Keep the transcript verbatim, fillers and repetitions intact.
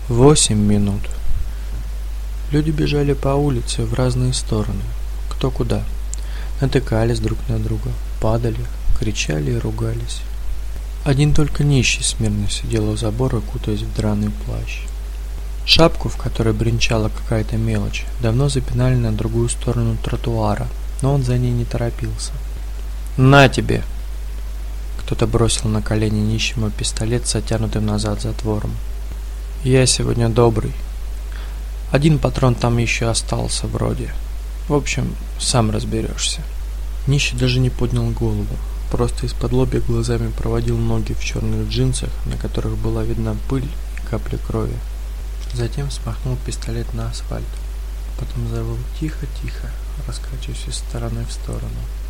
Восемь минут. Люди бежали по улице в разные стороны, кто куда. Натыкались друг на друга, падали, кричали и ругались. Один только нищий смирно сидел у забора, кутаясь в драный плащ. Шапку, в которой бренчала какая-то мелочь, давно запинали на другую сторону тротуара, но он за ней не торопился. «На тебе!» Кто-то бросил на колени нищему пистолет с оттянутым назад затвором. «Я сегодня добрый. Один патрон там еще остался вроде. В общем, сам разберешься». Нищий даже не поднял голову, просто из-под лобья глазами проводил ноги в черных джинсах, на которых была видна пыль и капли крови. Затем смахнул пистолет на асфальт. Потом завыл тихо-тихо, раскачиваясь из стороны в сторону.